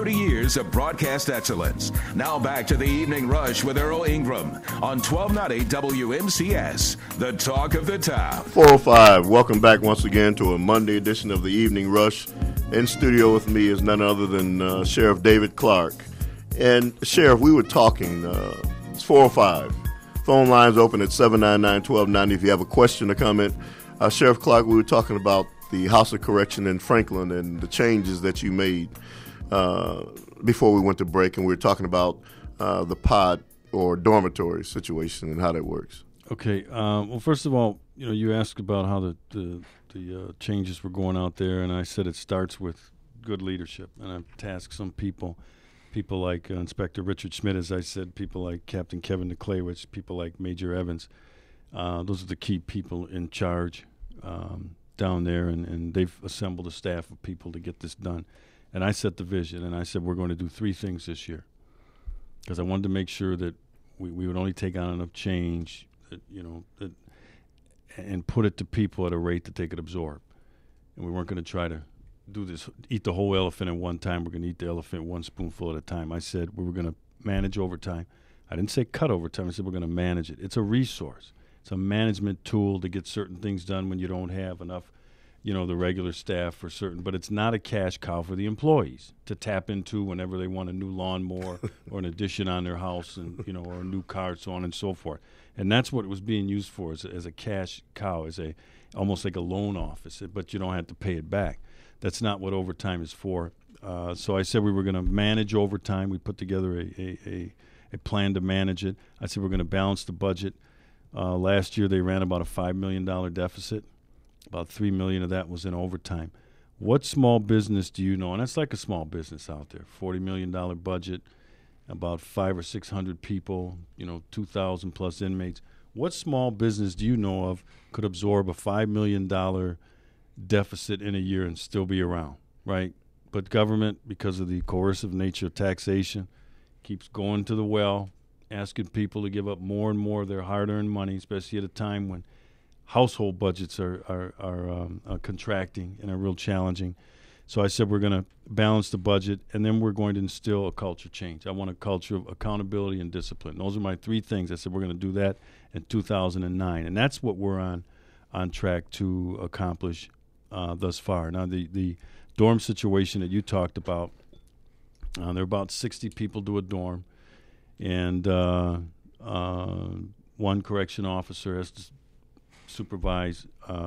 30 years of broadcast excellence. Now back to the Evening Rush with Earl Ingram on 1290 WMCS, the talk of the town. 405, welcome back once again to a Monday edition of the Evening Rush. In studio with me is none other than Sheriff David Clark. And Sheriff, we were talking, it's 405. Phone lines open at 799-1290 if you have a question or comment. Sheriff Clark, we were talking about the House of Correction in Franklin and the changes that you made before we went to break, and we were talking about the pod or dormitory situation and how that works. Okay. Well, first of all, you asked about how the changes were going out there, and I said it starts with good leadership. And I've tasked some people like Inspector Richard Schmidt, as I said, people like Captain Kevin Niklewicz, people like Major Evans. Those are the key people in charge down there, and they've assembled a staff of people to get this done. And I set the vision, and I said we're going to do 3 things this year, because I wanted to make sure that we would only take on enough change that and put it to people at a rate that they could absorb. And we weren't going to try to do this, eat the whole elephant at one time. We're going to eat the elephant one spoonful at a time. I said we were going to manage overtime. I didn't say cut overtime. I said we're going to manage it. It's a resource. It's a management tool to get certain things done when you don't have enough, the regular staff for certain. But it's not a cash cow for the employees to tap into whenever they want a new lawnmower or an addition on their house, and or a new car, so on and so forth. And that's what it was being used for, as a cash cow, as almost like a loan office, but you don't have to pay it back. That's not what overtime is for. So I said we were going to manage overtime. We put together a plan to manage it. I said we're going to balance the budget. Last year they ran about a $5 million deficit. About $3 million of that was in overtime. What small business do you know? And that's like a small business out there. $40 million budget, about 500 or 600 people, 2,000 plus inmates. What small business do you know of could absorb a $5 million deficit in a year and still be around, right? But government, because of the coercive nature of taxation, keeps going to the well, asking people to give up more and more of their hard-earned money, especially at a time when household budgets are contracting and are real challenging. So I said we're going to balance the budget, and then we're going to instill a culture change. I want a culture of accountability and discipline. Those are my 3 things. I said we're going to do that in 2009, and that's what we're on track to accomplish thus far. Now, the dorm situation that you talked about, there are about 60 people to a dorm, and one correction officer has to supervise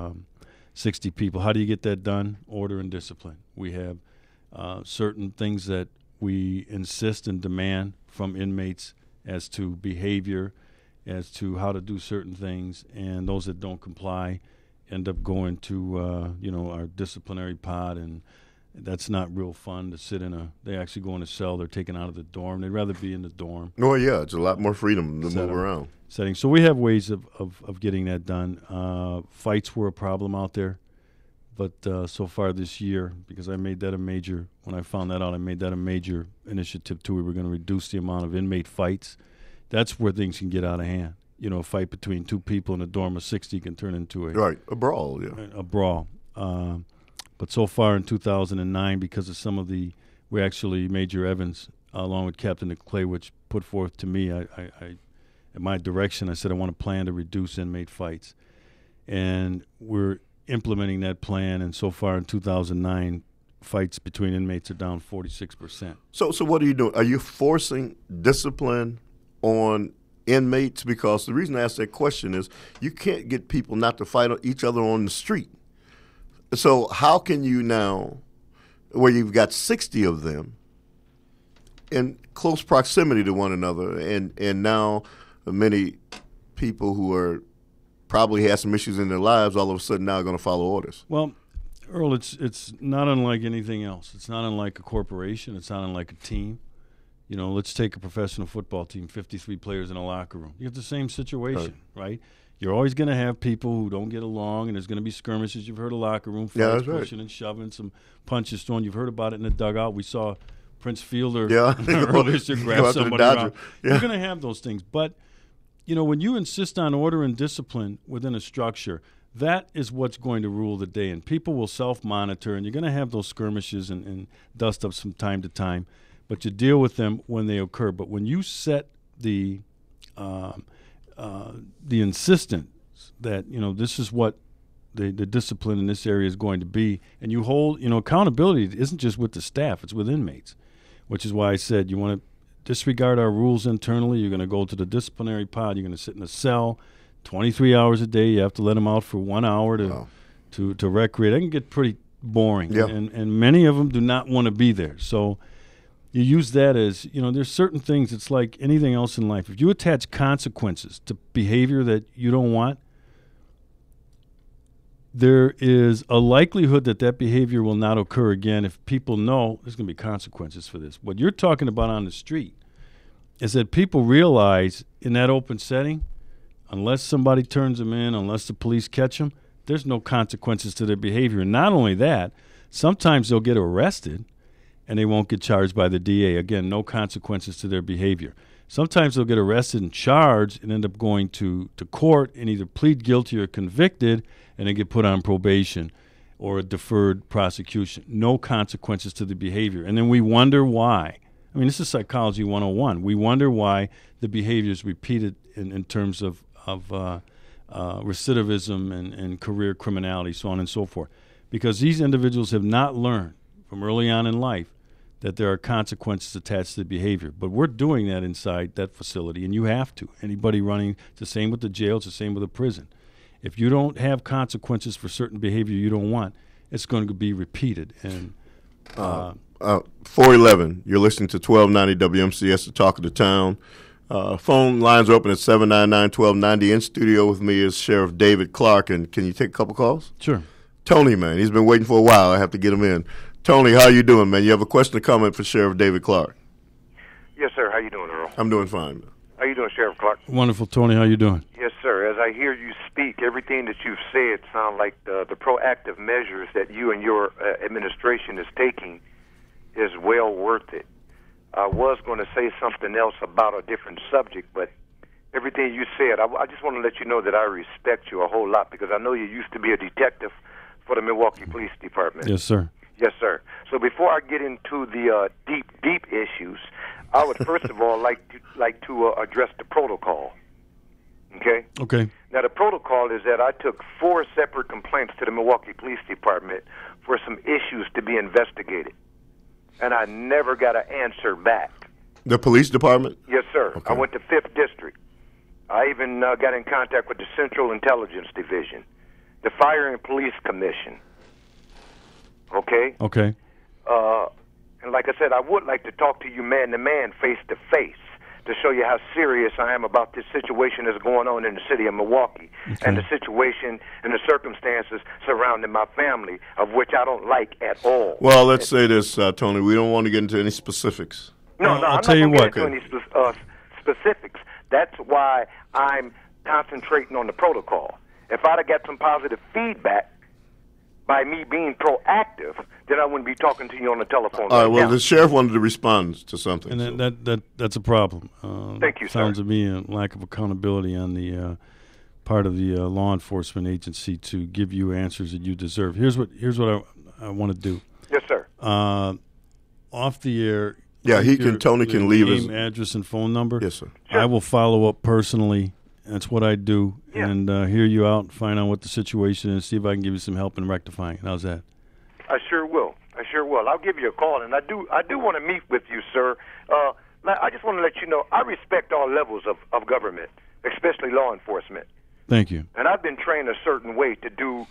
60 people. How do you get that done? Order and discipline. We have certain things that we insist and demand from inmates as to behavior, as to how to do certain things, and those that don't comply end up going to our disciplinary pod, and that's not real fun to sit they actually go in a cell. They're taken out of the dorm. They'd rather be in the dorm. Oh, yeah, it's a lot more freedom to move around. Setting. So we have ways of getting that done. Fights were a problem out there, but so far this year, because I made that when I found that out, I made that a major initiative too. We were going to reduce the amount of inmate fights. That's where things can get out of hand. A fight between 2 people in a dorm of 60 can turn into a brawl, yeah. A brawl. But so far in 2009, because of some of Major Evans, along with Captain Niklewicz, put forth to me, I in my direction, I said I want a plan to reduce inmate fights. And we're implementing that plan, and so far in 2009, fights between inmates are down 46%. So what are you doing? Are you forcing discipline on inmates? Because the reason I ask that question is you can't get people not to fight each other on the street. So how can you now, where you've got 60 of them in close proximity to one another, and now many people who are probably had some issues in their lives all of a sudden now are going to follow orders? Well, Earl, it's not unlike anything else. It's not unlike a corporation. It's not unlike a team. Let's take a professional football team, 53 players in a locker room. You have the same situation, right? You're always going to have people who don't get along, and there's going to be skirmishes. You've heard of locker room fights, pushing and shoving, some punches thrown. You've heard about it in the dugout. We saw Prince Fielder earlier this year grab somebody around. You're going to have those things. But, when you insist on order and discipline within a structure, that is what's going to rule the day. And people will self-monitor, and you're going to have those skirmishes and dust-ups from time to time. but you deal with them when they occur. But when you set the insistence that, this is what the discipline in this area is going to be, and you hold, accountability isn't just with the staff, it's with inmates, which is why I said you want to disregard our rules internally. You're going to go to the disciplinary pod. You're going to sit in a cell 23 hours a day. You have to let them out for 1 hour to recreate. It can get pretty boring, and many of them do not want to be there. So you use that as, there's certain things. It's like anything else in life. If you attach consequences to behavior that you don't want, there is a likelihood that behavior will not occur again if people know there's going to be consequences for this. What you're talking about on the street is that people realize in that open setting, unless somebody turns them in, unless the police catch them, there's no consequences to their behavior. And not only that, sometimes they'll get arrested and they won't get charged by the DA. Again, no consequences to their behavior. Sometimes they'll get arrested and charged and end up going to court and either plead guilty or convicted, and then get put on probation or a deferred prosecution. No consequences to the behavior. And then we wonder why. I mean, this is Psychology 101. We wonder why the behavior is repeated in terms of recidivism and career criminality, so on and so forth. Because these individuals have not learned from early on in life that there are consequences attached to the behavior. But we're doing that inside that facility, and you have to. Anybody running, it's the same with the jail, it's the same with the prison. If you don't have consequences for certain behavior you don't want, it's going to be repeated. And 411, you're listening to 1290 WMCS, the talk of the town. Phone lines are open at 799-1290. In studio with me is Sheriff David Clark. And can you take a couple calls? Sure. Tony, man, he's been waiting for a while. I have to get him in. Tony, how you doing, man? You have a question or comment for Sheriff David Clark? Yes, sir. How you doing, Earl? I'm doing fine, man. How you doing, Sheriff Clark? Wonderful, Tony. How you doing? Yes, sir. As I hear you speak, everything that you've said sounds like the proactive measures that you and your administration is taking is well worth it. I was going to say something else about a different subject, but everything you said, I just want to let you know that I respect you a whole lot because I know you used to be a detective for the Milwaukee Police Department. Yes, sir. Yes, sir. So before I get into the deep issues, I would first of all like to address the protocol. Okay? Okay. Now, the protocol is that I took 4 separate complaints to the Milwaukee Police Department for some issues to be investigated, and I never got an answer back. The police department? Yes, sir. Okay. I went to 5th District. I even got in contact with the Central Intelligence Division, the Fire and Police Commission. Okay? Okay. And like I said, I would like to talk to you man-to-man, face-to-face, to show you how serious I am about this situation that's going on in the city of Milwaukee and the situation and the circumstances surrounding my family, of which I don't like at all. Well, let's say this, Tony. We don't want to get into any specifics. No, I'll I'm tell you not what. going to get into any specifics. That's why I'm concentrating on the protocol. If I'd have got some positive feedback by me being proactive, then I wouldn't be talking to you on the telephone. All right, well, now. the sheriff wanted to respond to something. And that's a problem. Thank you, sir. Sounds to me a lack of accountability on the part of the law enforcement agency to give you answers that you deserve. Here's what I want to do. Yes, sir. Off the air. Yeah, Tony can leave his name, address, and phone number. Yes, sir. Sure. I will follow up personally. That's what I do, Yeah. and hear you out, find out what the situation is, see if I can give you some help in rectifying it. How's that? I sure will. I'll give you a call, and I do want to meet with you, sir. I just want to let you know I respect all levels of government, especially law enforcement. Thank you. And I've been trained a certain way to do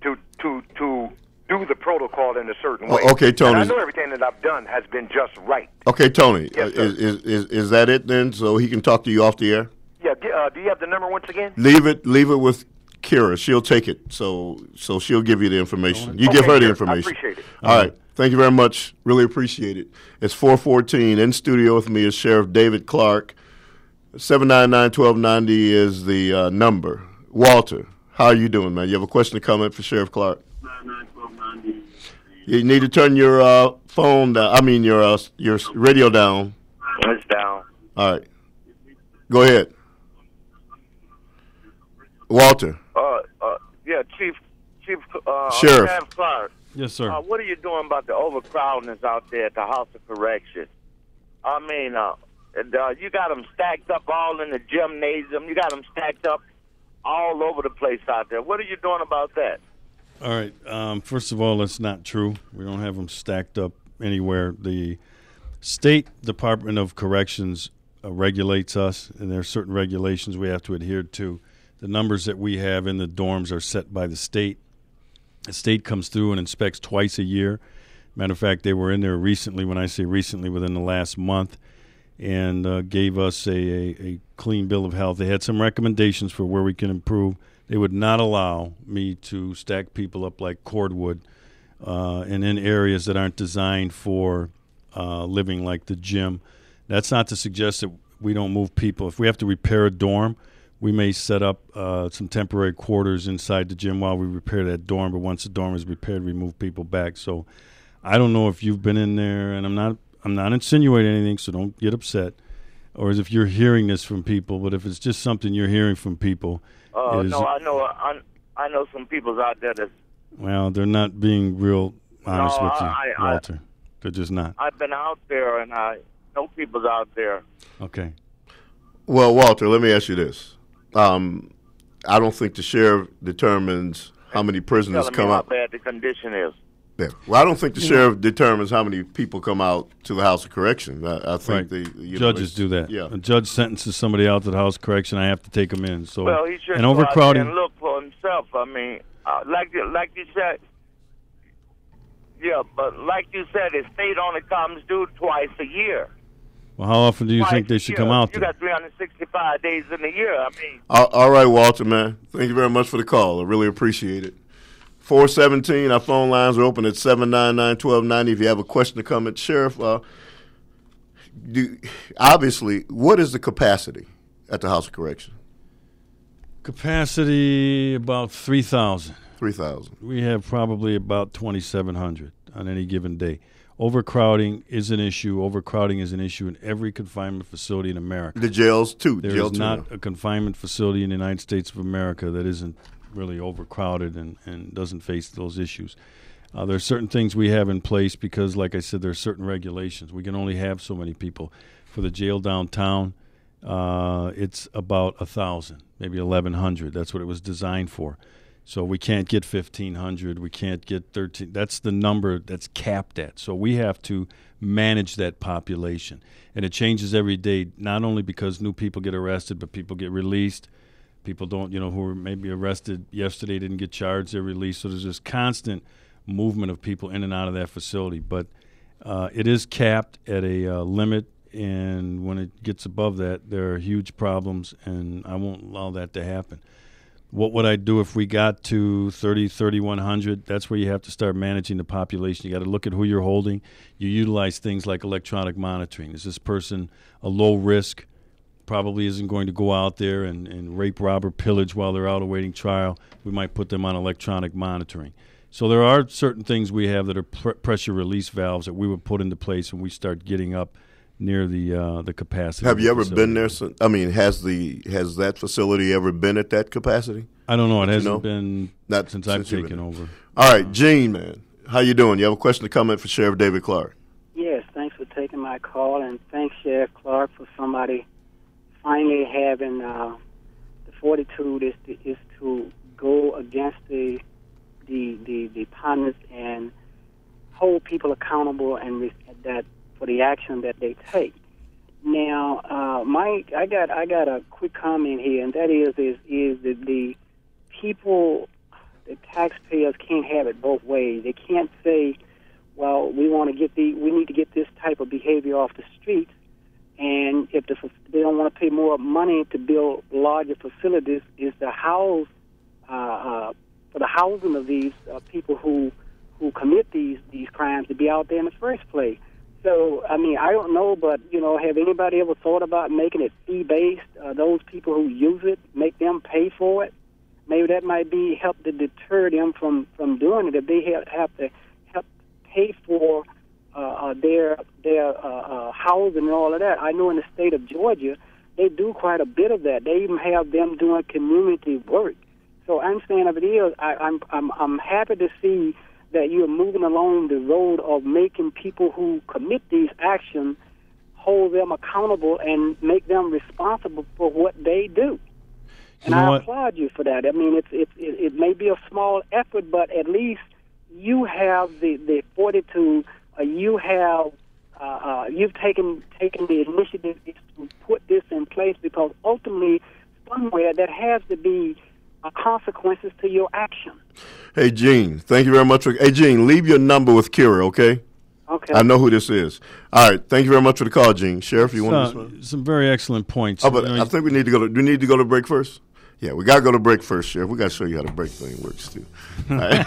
the protocol in a certain way. Okay, Tony. And I know everything that I've done has been just right. Okay, Tony. Yes, sir. Is that it then? So he can talk to you off the air? Yeah. Do you have the number once again? Leave it with Kira. She'll take it. So she'll give you the information. You give her the sure. information. I appreciate it. All right. Thank you very much. Really appreciate it. It's 4:14. In studio with me is Sheriff David Clark. 799-1290 is the number. Walter, how are you doing, man? You have a question or comment for Sheriff Clark? 799-1290. You need to turn your phone down. I mean your radio down. It's down. All right. Go ahead. Walter. Yeah, Chief Sheriff. Sheriff Clark. Yes, sir. What are you doing about the overcrowding that's out there at the House of Correction? I mean, you got them stacked up all in the gymnasium. You got them stacked up all over the place out there. What are you doing about that? All right. First of all, that's not true. We don't have them stacked up anywhere. The State Department of Corrections regulates us, and there are certain regulations we have to adhere to. The numbers that we have in the dorms are set by the state. The state comes through and inspects twice a year. Matter of fact, they were in there recently, when I say recently, within the last month, and gave us a clean bill of health. They had some recommendations for where we can improve. They would not allow me to stack people up like cordwood and in areas that aren't designed for living, like the gym. That's not to suggest that we don't move people. If we have to repair a dorm, we may set up some temporary quarters inside the gym while we repair that dorm, but once the dorm is repaired, we move people back. So I don't know if you've been in there, and I'm not insinuating anything, so don't get upset, or as if you're hearing this from people, but if it's just something you're hearing from people. No, I know some people's out there that's... Well, they're not being real honest with you, Walter. They're just not. I've been out there, and I know people's out there. Okay. Well, Walter, let me ask you this. I don't think the sheriff determines how many prisoners come out. How bad the condition is. Yeah. Well, I don't think the sheriff determines how many people come out to the House of Correction. I think judges do that. Yeah. A judge sentences somebody out to the House of Correction, I have to take them in. So, well, he should and go overcrowding. out there and look for himself. I mean, like you said, yeah, but like you said, the state only comes due twice a year. Well, how often do you think they should come out You there? got 365 days in a year. I mean, all right, Walter, man. Thank you very much for the call. I really appreciate it. 417, our phone lines are open at 799-1290. If you have a question or comment, Sheriff, obviously, what is the capacity at the House of Correction? Capacity about 3,000. 3,000. We have probably about 2,700 on any given day. Overcrowding is an issue. Overcrowding is an issue in every confinement facility in America. The jails, too. There is not a confinement facility in the United States of America that isn't really overcrowded and doesn't face those issues. There are certain things we have in place because, like I said, there are certain regulations. We can only have so many people. For the jail downtown, it's about 1,000, maybe 1,100. That's what it was designed for. So we can't get 1,500. We can't get 13. That's the number that's capped at. So we have to manage that population. And it changes every day, not only because new people get arrested, but people get released. People don't, who were maybe arrested yesterday didn't get charged, they're released. So there's this constant movement of people in and out of that facility. But it is capped at a limit, and when it gets above that, there are huge problems, and I won't allow that to happen. What would I do if we got to 3,100? That's where you have to start managing the population. You got to look at who you're holding. You utilize things like electronic monitoring. Is this person a low risk? Probably isn't going to go out there and rape, rob, or pillage while they're out awaiting trial. We might put them on electronic monitoring. So there are certain things we have that are pressure release valves that we would put into place when we start getting up near the capacity. Have you ever been there? I mean, has that facility ever been at that capacity? I don't know. It hasn't been since I've taken over. All right, Gene, man, how you doing? You have a question or comment for Sheriff David Clarke? Yes, thanks for taking my call, and thanks, Sheriff Clarke, for somebody finally having the fortitude is to go against the partners and hold people accountable and that for the action that they take. Now, Mike, I got a quick comment here, and that is that the people, the taxpayers, can't have it both ways. They can't say, well, we need to get this type of behavior off the street, and if they don't want to pay more money to build larger facilities, is the house for the housing of these people who commit these crimes to be out there in the first place. So, I mean, I don't know, but, have anybody ever thought about making it fee-based? Those people who use it, make them pay for it? Maybe that might help to deter them from doing it if they have to help pay for their housing and all of that. I know in the state of Georgia, they do quite a bit of that. They even have them doing community work. So I'm saying if it is, I'm happy to see that you're moving along the road of making people who commit these actions hold them accountable and make them responsible for what they do. And I applaud you for that. I mean, it may be a small effort, but at least you have the fortitude. You have you've taken the initiative to put this in place, because ultimately, somewhere there has to be consequences to your action. Hey, Gene, thank you very much. Hey, Gene, leave your number with Kira, okay? Okay. I know who this is. All right. Thank you very much for the call, Gene. Sheriff, you want to? Some very excellent points. Oh, but I think we need to go to. Do we need to go to break first? Yeah, we got to go to break first, Sheriff. We got to show you how the break thing works too. All right.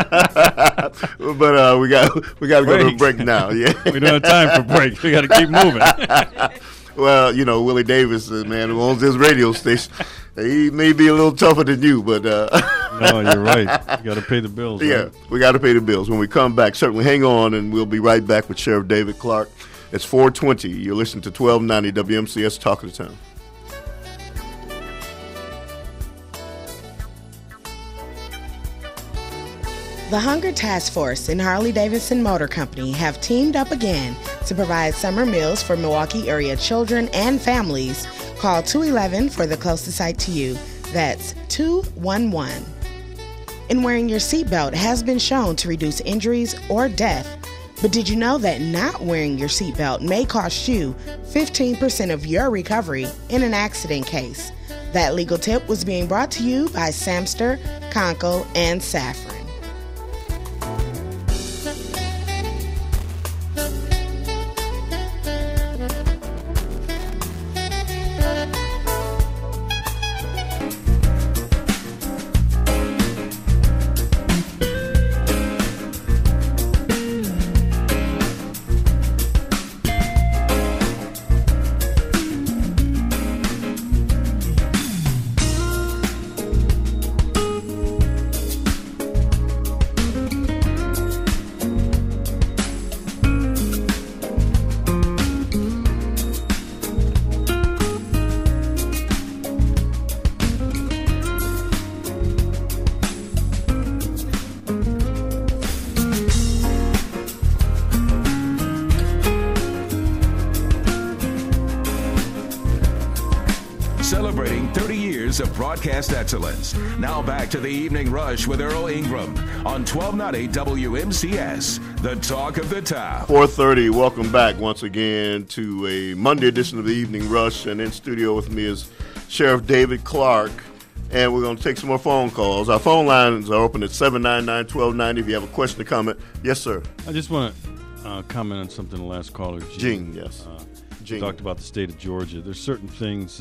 But we got to go to a break now. Yeah. We don't have time for breaks. We got to keep moving. Well, you know, Willie Davis, man, who owns this radio station, he may be a little tougher than you, but no, you're right. You got to pay the bills. Yeah, right? We got to pay the bills. When we come back, certainly hang on, and we'll be right back with Sheriff David Clarke. It's 4:20. You're listening to 1290 WMCS Talk of the Town. The Hunger Task Force and Harley-Davidson Motor Company have teamed up again to provide summer meals for Milwaukee area children and families. Call 211 for the closest site to you. That's 211. And wearing your seatbelt has been shown to reduce injuries or death. But did you know that not wearing your seatbelt may cost you 15% of your recovery in an accident case? That legal tip was being brought to you by Samster, Conkle, and Safran. Celebrating 30 years of broadcast excellence. Now back to the Evening Rush with Earl Ingram on 1290 WMCS, the talk of the town. 4:30. Welcome back once again to a Monday edition of the Evening Rush. And in studio with me is Sheriff David Clarke. And we're going to take some more phone calls. Our phone lines are open at 799-1290 if you have a question or comment. Yes, sir. I just want to comment on something the last caller, Gene, yes. Gene talked about the state of Georgia. There's certain things,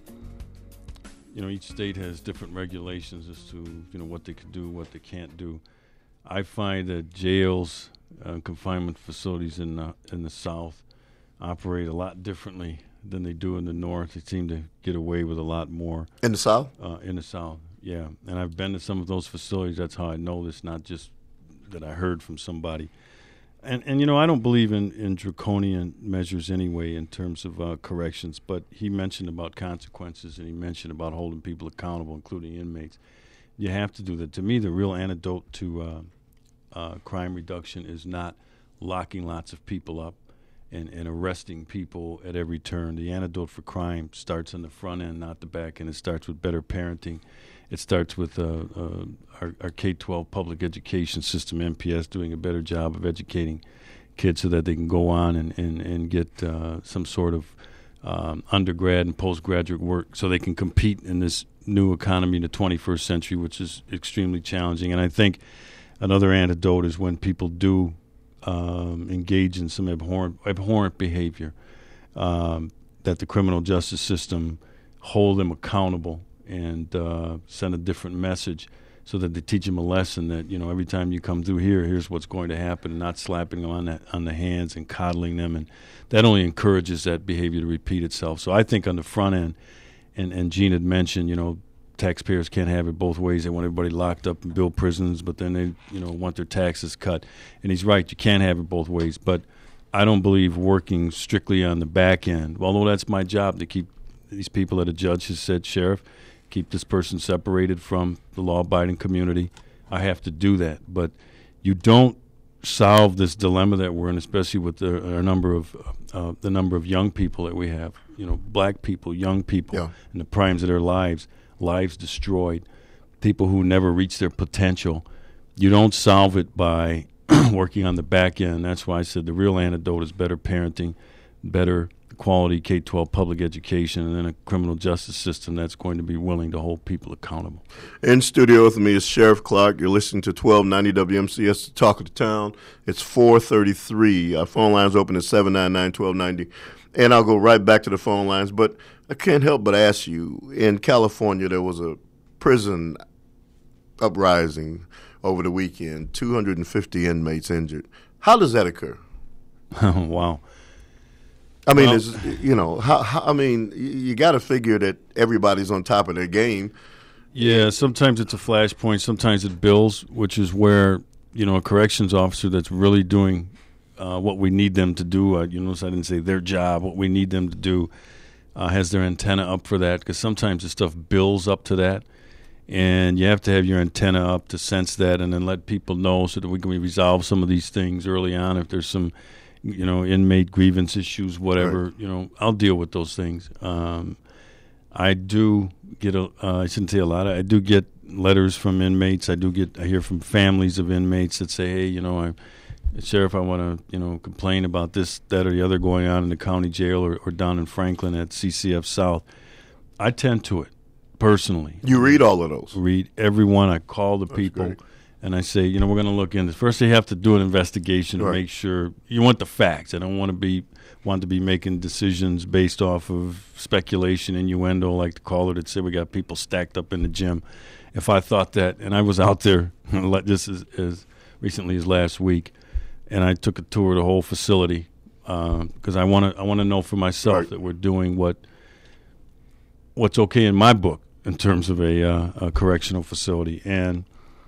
each state has different regulations as to, what they can do, what they can't do. I find that jails, confinement facilities in the South operate a lot differently than they do in the North. They seem to get away with a lot more. In the South? In the South, yeah. And I've been to some of those facilities. That's how I know this, not just that I heard from somebody. And I don't believe in draconian measures anyway in terms of corrections, but he mentioned about consequences, and he mentioned about holding people accountable, including inmates. You have to do that. To me, the real antidote to crime reduction is not locking lots of people up and arresting people at every turn. The antidote for crime starts on the front end, not the back end. It starts with better parenting. It starts with our K-12 public education system, MPS, doing a better job of educating kids so that they can go on and get some sort of undergrad and postgraduate work so they can compete in this new economy in the 21st century, which is extremely challenging. And I think another antidote is when people do engage in some abhorrent behavior, that the criminal justice system hold them accountable and send a different message so that they teach them a lesson that, every time you come through here's what's going to happen, and not slapping them on the hands and coddling them. And that only encourages that behavior to repeat itself. So I think on the front end, and Gene had mentioned, taxpayers can't have it both ways. They want everybody locked up and build prisons, but then they, want their taxes cut. And he's right, you can't have it both ways. But I don't believe working strictly on the back end, although that's my job to keep these people that a judge has said, Sheriff, keep this person separated from the law-abiding community. I have to do that. But you don't solve this dilemma that we're in, especially with the number of young people that we have, black people, young people in the primes of their lives destroyed, people who never reach their potential. You don't solve it by working on the back end. That's why I said the real antidote is better parenting, better quality K-12 public education, and then a criminal justice system that's going to be willing to hold people accountable. In studio with me is Sheriff Clark. You're listening to 1290 WMCS, the Talk of the Town. It's 4:33. Our phone line's open at 799-1290. And I'll go right back to the phone lines. But I can't help but ask you, in California, there was a prison uprising over the weekend, 250 inmates injured. How does that occur? Wow. I mean, you got to figure that everybody's on top of their game. Yeah, sometimes it's a flashpoint. Sometimes it builds, which is where, a corrections officer that's really doing what we need them to do. You notice I didn't say their job. What we need them to do has their antenna up for that, because sometimes the stuff builds up to that. And you have to have your antenna up to sense that and then let people know so that we can resolve some of these things early on. If there's some inmate grievance issues, whatever, right. I'll deal with those things. I do get I shouldn't say a lot. I do get letters from inmates. I hear from families of inmates that say, hey, Sheriff, I want to, complain about this, that, or the other going on in the county jail or down in Franklin at CCF South. I tend to it personally. You read all of those? Read every one. I call the That's people. Great. And I say, we're going to look into this. First, they have to do an investigation to make sure. You want the facts. I don't want to be making decisions based off of speculation, innuendo, like the caller that said we got people stacked up in the gym. If I thought that, and I was out there just as recently as last week, and I took a tour of the whole facility because I want to know for myself that we're doing what's okay in my book in terms of a correctional facility. And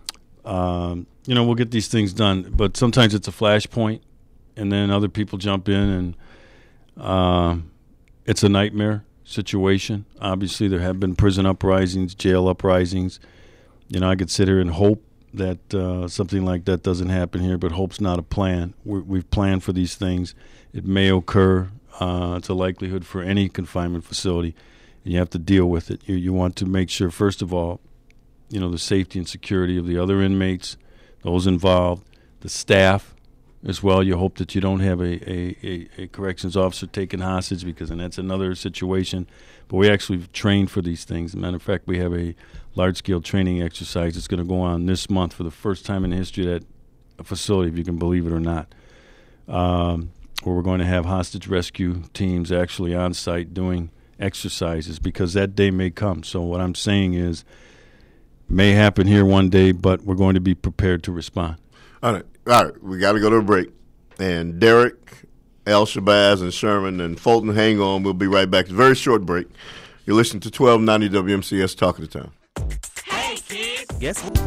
we'll get these things done, but sometimes it's a flashpoint, and then other people jump in, and it's a nightmare situation. Obviously, there have been prison uprisings, jail uprisings. I could sit here and hope that something like that doesn't happen here, but hope's not a plan. We've planned for these things. It may occur. It's a likelihood for any confinement facility, and you have to deal with it. You want to make sure, first of all, the safety and security of the other inmates, those involved, the staff as well. You hope that you don't have a corrections officer taken hostage, because then that's another situation. But we actually trained for these things. As a matter of fact, we have a large-scale training exercise that's going to go on this month for the first time in the history of that facility, if you can believe it or not, where we're going to have hostage rescue teams actually on site doing exercises, because that day may come. So what I'm saying is, may happen here one day, but we're going to be prepared to respond. All right. We got to go to a break. And Derek, El Shabazz, and Sherman, and Fulton, hang on. We'll be right back. It's a very short break. You're listening to 1290 WMCS Talk of the Town. Hey, kids. Guess what?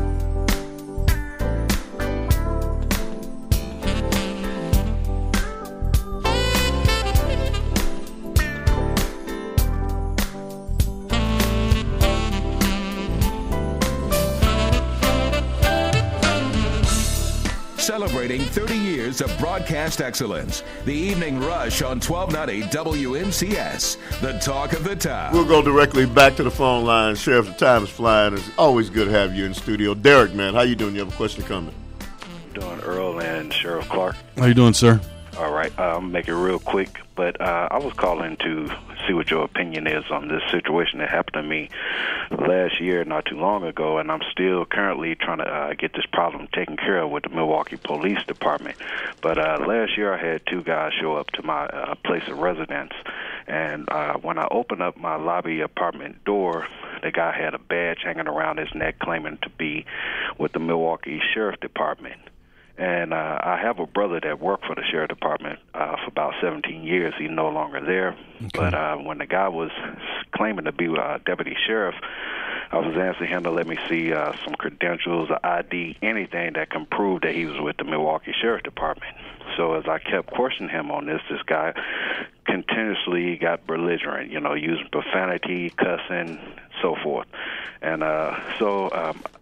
Celebrating 30 years of broadcast excellence. The Evening Rush on 1290 WMCS, the Talk of the Town. We'll go directly back to the phone line. Sheriff, the time is flying. It's always good to have you in studio. Derek, man, how you doing? You have a question coming? Doing Earl and Sheriff Clark. How you doing, sir? All right. I'll make it real quick, but I was calling to see what your opinion is on this situation that happened to me last year, not too long ago, and I'm still currently trying to get this problem taken care of with the Milwaukee Police Department. But last year I had two guys show up to my place of residence, and when I opened up my lobby apartment door, the guy had a badge hanging around his neck claiming to be with the Milwaukee Sheriff Department. And I have a brother that worked for the Sheriff Department for about 17 years. He's no longer there. Okay. But when the guy was claiming to be deputy sheriff, I was asking him to let me see some credentials, an ID, anything that can prove that he was with the Milwaukee Sheriff Department. So as I kept questioning him on this guy continuously got belligerent, using profanity, cussing, so forth. And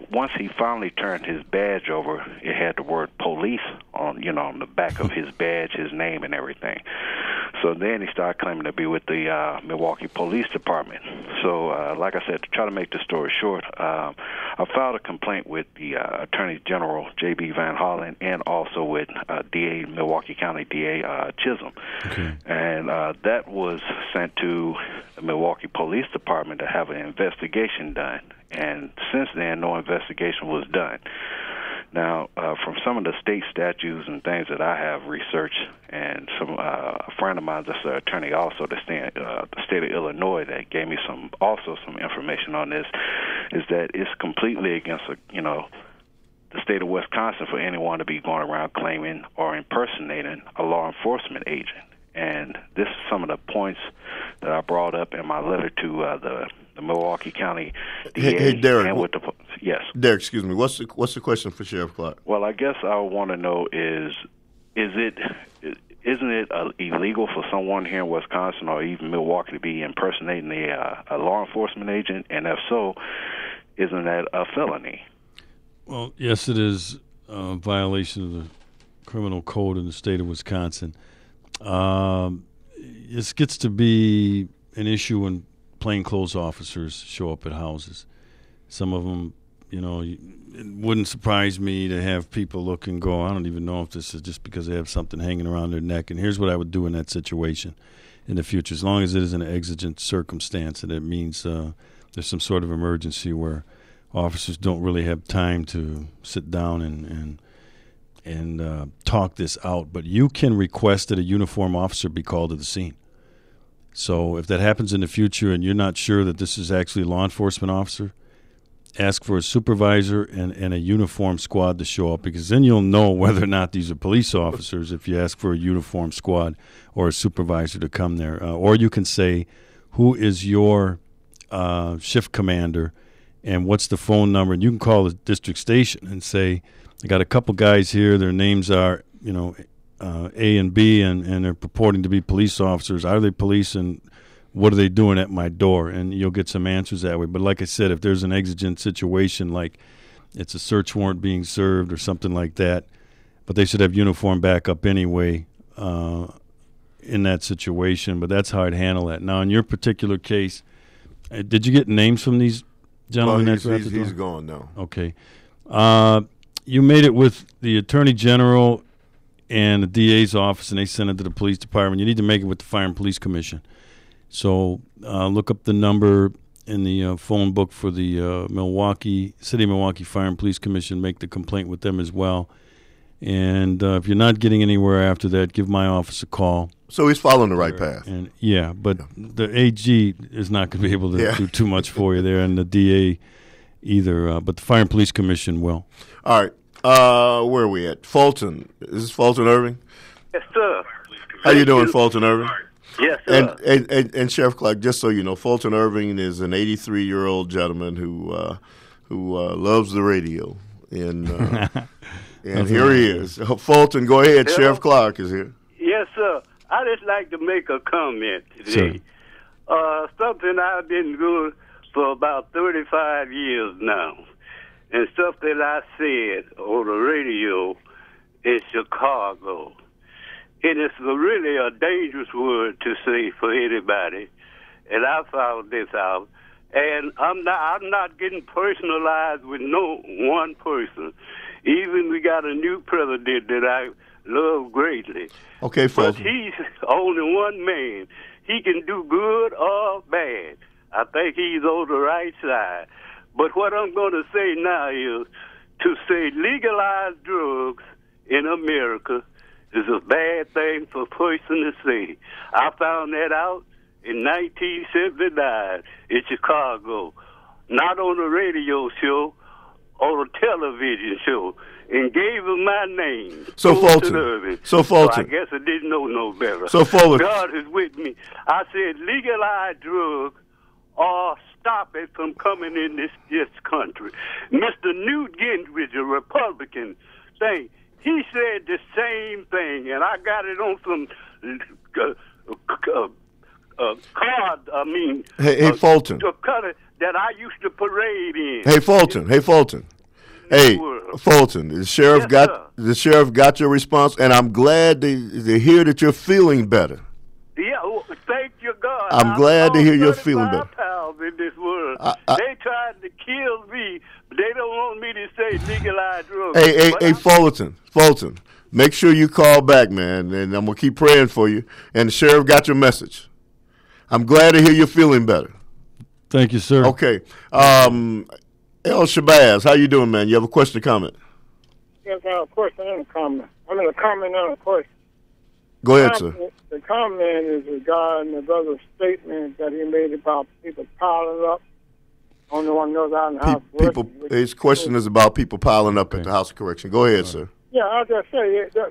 once he finally turned his badge over, it had the word police on the back of his badge, his name and everything. So then he started claiming to be with the Milwaukee Police Department. So, like I said, to try to make the story short, I filed a complaint with the Attorney General, J.B. Van Hollen, and also with Milwaukee County DA Chisholm. Okay. And that was sent to the Milwaukee Police Department to have an investigation done. And since then, no investigation was done. Now, from some of the state statutes and things that I have researched, and a friend of mine that's an attorney also, the state of Illinois, that gave me some information on this, is that it's completely against the state of Wisconsin for anyone to be going around claiming or impersonating a law enforcement agent. And this is some of the points that I brought up in my letter to the Milwaukee County DA. Hey, Derek. And yes. Derek, excuse me. What's the question for Sheriff Clark? Well, I guess I want to know isn't it illegal for someone here in Wisconsin or even Milwaukee to be impersonating a law enforcement agent? And if so, isn't that a felony? Well, yes, it is a violation of the criminal code in the state of Wisconsin. This gets to be an issue when plainclothes officers show up at houses. Some of them, it wouldn't surprise me to have people look and go, I don't even know if this is just because they have something hanging around their neck. And here's what I would do in that situation in the future, as long as it is an exigent circumstance and it means there's some sort of emergency where officers don't really have time to sit down and talk this out. But you can request that a uniformed officer be called to the scene. So if that happens in the future and you're not sure that this is actually a law enforcement officer, ask for a supervisor and a uniformed squad to show up, because then you'll know whether or not these are police officers if you ask for a uniformed squad or a supervisor to come there. Or you can say, who is your shift commander and what's the phone number? And you can call the district station and say, I got a couple guys here, their names are, A and B, and they're purporting to be police officers. Are they police, and what are they doing at my door? And you'll get some answers that way. But like I said, if there's an exigent situation, like it's a search warrant being served or something like that, but they should have uniform backup anyway in that situation. But that's how I'd handle that. Now, in your particular case, did you get names from these gentlemen? Well, he's gone now. Okay. You made it with the Attorney General and the DA's office, and they sent it to the police department. You need to make it with the Fire and Police Commission. So look up the number in the phone book for the City of Milwaukee Fire and Police Commission. Make the complaint with them as well. And if you're not getting anywhere after that, give my office a call. So he's following the right path. And but the AG is not going to be able to do too much for you there, and the DA either. But the Fire and Police Commission will. All right. Where are we at? Fulton. Is this Fulton Irving? Yes, sir. How you doing, Fulton Irving? Yes, sir. And Sheriff Clark, just so you know, Fulton Irving is an 83-year-old gentleman who loves the radio, and here he is. Fulton, go ahead. Hello? Sheriff Clark is here. Yes, sir. I just like to make a comment today. Something I've been doing for about 35 years now, and stuff that I said on the radio in Chicago. And it's really a dangerous word to say for anybody. And I found this out. And I'm not getting personalized with no one person. Even we got a new president that I love greatly. Okay, Fulton. But he's only one man. He can do good or bad. I think he's on the right side. But what I'm going to say now is to say legalize drugs in America is a bad thing for a person to say. I found that out in 1979 in Chicago, not on a radio show, on a television show, and gave him my name. So Fulton. So I guess I didn't know no better. So Fulton. God is with me. I said legalize drugs or stop it from coming in this country. Mr. Newt Gingrich, a Republican, thing. He said the same thing, and I got it on some card. Hey, Fulton. That I used to parade in. Hey, Fulton. Hey, world. Fulton, the sheriff got your response, and I'm glad to hear that you're feeling better. Yeah, thank you, God. I'm glad to hear you're feeling better. 35 pounds in this world. They tried to kill me, but they don't want me to say legalized drugs. Hey, Fulton, make sure you call back, man, and I'm going to keep praying for you. And the sheriff got your message. I'm glad to hear you're feeling better. Thank you, sir. Okay. El Shabazz, how you doing, man? You have a question or comment? Yes, I have a question and a comment. I mean, a comment and a question. Go ahead, sir. The comment is regarding the brother's statement that he made about people piling up on the one goes out in the House of Correction. His question is about people piling up at the House of Correction. Go ahead, sir. Yeah, I'll just say, that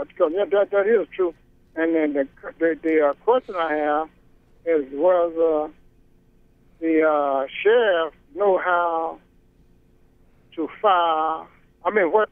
is true. And then the question I have is, was the sheriff know how to file? I mean, what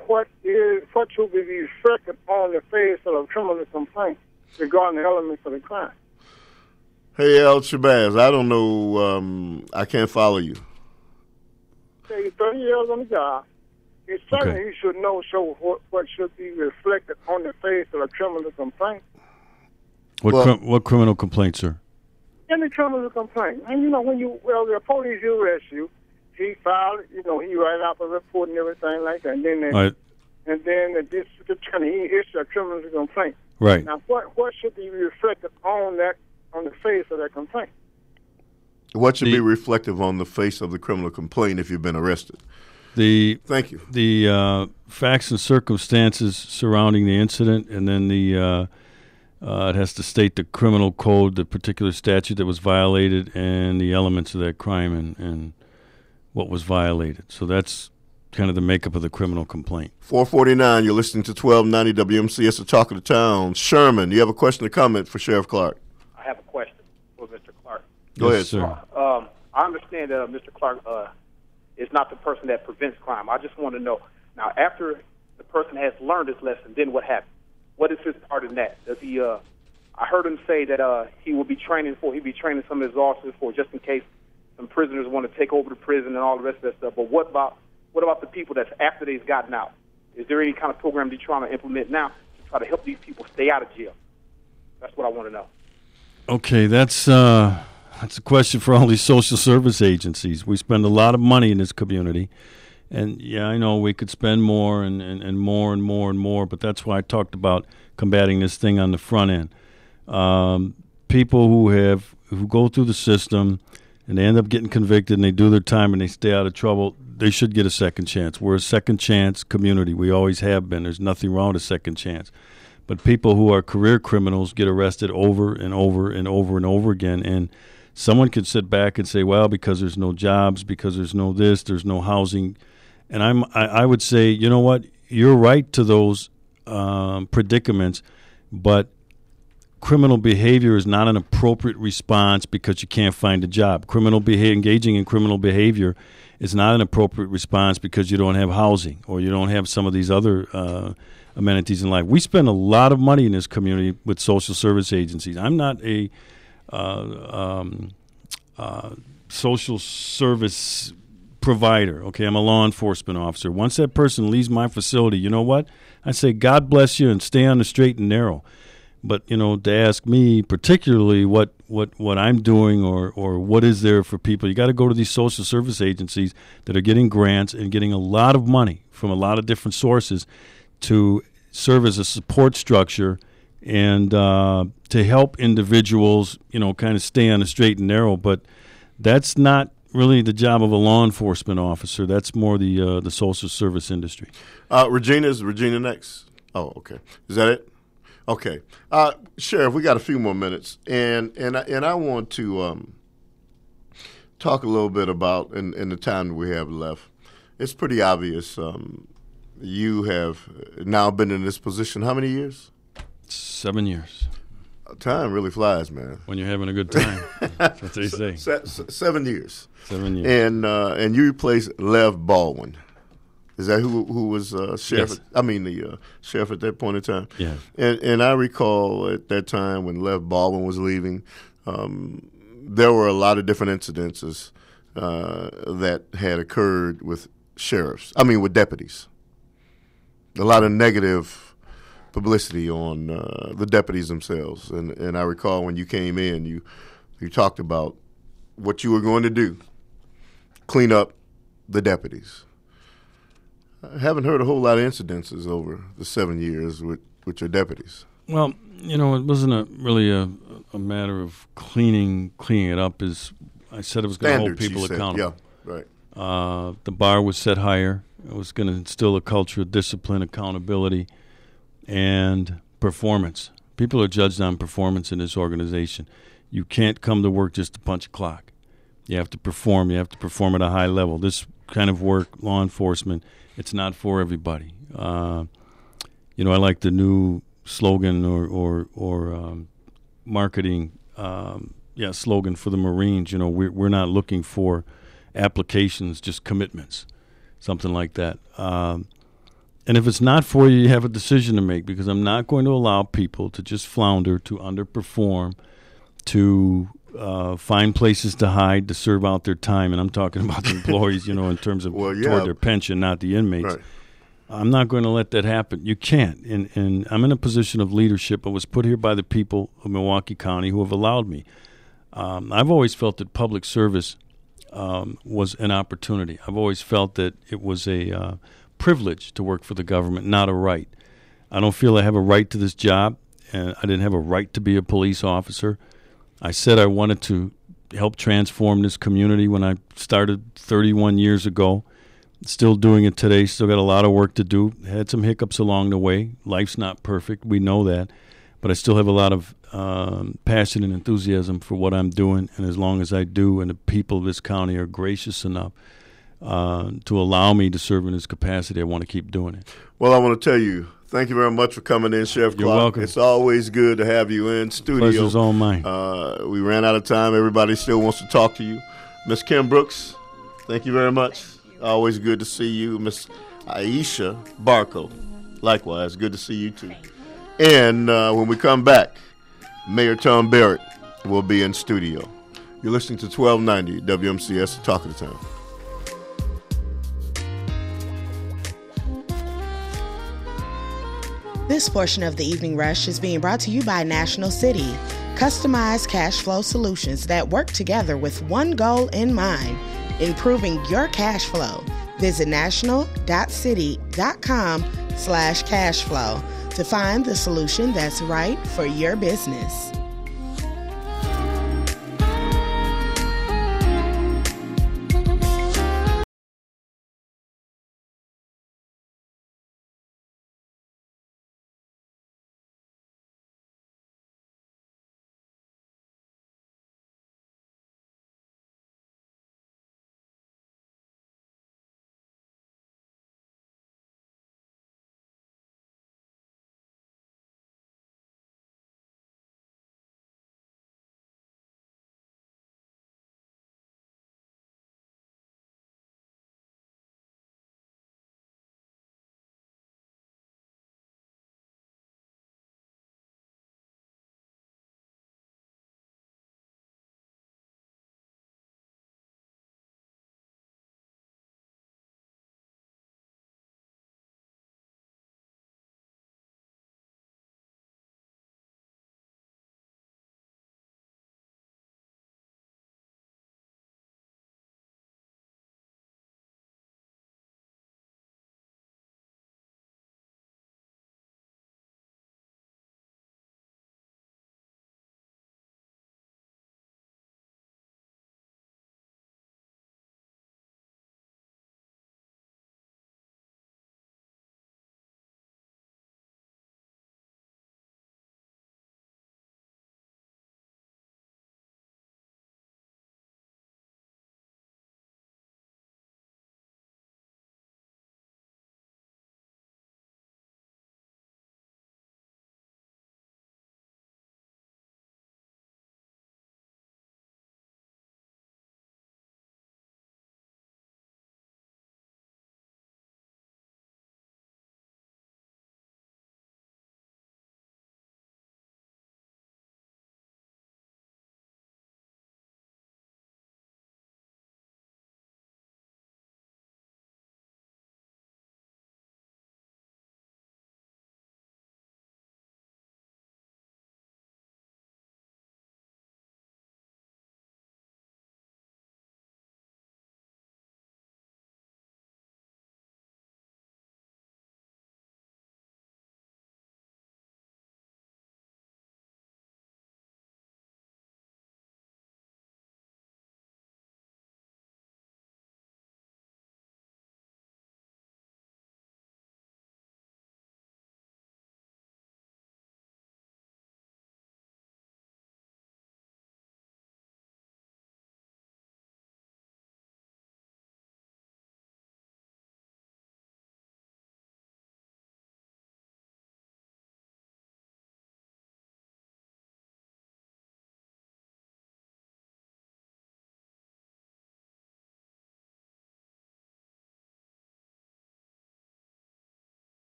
should be reflected on the face of a criminal complaint regarding the elements of the crime? Hey, El Shabazz, I don't know. I can't follow you. Okay, you're 30 years on the job. It's certainly you should know what should be reflected on the face of a criminal complaint. What criminal complaint, sir? Any criminal complaint. And, when the police arrest you, he filed, he write out a report and everything like that. And then the district attorney, he issued a criminal complaint. Right. Now, what should be reflected on the face of that complaint? What should be reflective on the face of the criminal complaint if you've been arrested? Thank you. The facts and circumstances surrounding the incident, and then it has to state the criminal code, the particular statute that was violated, and the elements of that crime and what was violated. So that's kind of the makeup of the criminal complaint. 449, you're listening to 1290 WMCS, the talk of the town. Sherman, do you have a question or comment for Sheriff Clark? I have a question for Mr. Clark. Go ahead, sir. I understand that Mr. Clark is not the person that prevents crime. I just want to know, now, after the person has learned his lesson, then what happens? What is his part in that? Does he? I heard him say that he will be training some of his officers for just in case some prisoners want to take over the prison and all the rest of that stuff. But what about the people that's after they've gotten out? Is there any kind of program they're trying to implement now to try to help these people stay out of jail? That's what I want to know. Okay, that's a question for all these social service agencies. We spend a lot of money in this community. And, yeah, I know we could spend more and more and more and more, but that's why I talked about combating this thing on the front end. People who go through the system and they end up getting convicted and they do their time and they stay out of trouble, they should get a second chance. We're a second chance community. We always have been. There's nothing wrong with a second chance. But people who are career criminals get arrested over and over and over and over again. And someone could sit back and say, well, because there's no jobs, because there's no this, there's no housing. And I would say, you know what, you're right to those predicaments, but criminal behavior is not an appropriate response because you can't find a job. Engaging in criminal behavior is not an appropriate response because you don't have housing or you don't have some of these other amenities in life. We spend a lot of money in this community with social service agencies. I'm not a social service provider. Okay, I'm a law enforcement officer. Once that person leaves my facility, you know what? I say, God bless you and stay on the straight and narrow. But, to ask me particularly what I'm doing or what is there for people, you got to go to these social service agencies that are getting grants and getting a lot of money from a lot of different sources to serve as a support structure and to help individuals, kind of stay on the straight and narrow. But that's not really the job of a law enforcement officer. That's more the social service industry. Is Regina next? Oh, okay. Is that it? Okay. Sheriff, we got a few more minutes, and I want to talk a little bit about, in the time that we have left, it's pretty obvious you have now been in this position how many years? 7 years. Time really flies, man. When you're having a good time. That's what they say. 7 years. 7 years. And you replaced Lev Baldwin. Is that who was sheriff? Yes. The sheriff at that point in time. Yeah. And I recall at that time when Lev Baldwin was leaving, there were a lot of different incidences that had occurred with with deputies. A lot of negative publicity on the deputies themselves. And I recall when you came in, you talked about what you were going to do, clean up the deputies. I haven't heard a whole lot of incidences over the 7 years with your deputies. Well, it wasn't really a matter of cleaning it up. As I said, it was going to hold people accountable. Yeah, right. The bar was set higher. It was going to instill a culture of discipline, accountability, and performance. People are judged on performance in this organization. You can't come to work just to punch a clock. You have to perform. You have to perform at a high level. This kind of work, law enforcement, it's not for everybody. I like the new slogan or marketing slogan for the Marines. We're not looking for applications, just commitments, something like that. And if it's not for you, you have a decision to make, because I'm not going to allow people to just flounder, to underperform, to find places to hide, to serve out their time. And I'm talking about the employees, in terms of toward their pension, not the inmates. Right. I'm not going to let that happen. You can't. And I'm in a position of leadership. I was put here by the people of Milwaukee County who have allowed me. I've always felt that public service was an opportunity. I've always felt that it was a privilege to work for the government, not a right. I don't feel I have a right to this job, and I didn't have a right to be a police officer. I said I wanted to help transform this community when I started 31 years ago. Still doing it today. Still got a lot of work to do. Had some hiccups along the way. Life's not perfect. We know that. But I still have a lot of passion and enthusiasm for what I'm doing. And as long as I do, and the people of this county are gracious enough to allow me to serve in this capacity, I want to keep doing it. Well, I want to tell you, thank you very much for coming in, Sheriff Clark. You're welcome. It's always good to have you in studio. Pleasure's all mine. We ran out of time. Everybody still wants to talk to you. Miss Kim Brooks, thank you very much. Always good to see you. Miss Aisha Barco, likewise, good to see you too. And when we come back, Mayor Tom Barrett will be in studio. You're listening to 1290 WMCS, Talk of the Town. This portion of the Evening Rush is being brought to you by National City, customized cash flow solutions that work together with one goal in mind: improving your cash flow. Visit national.city.com/cashflow to find the solution that's right for your business.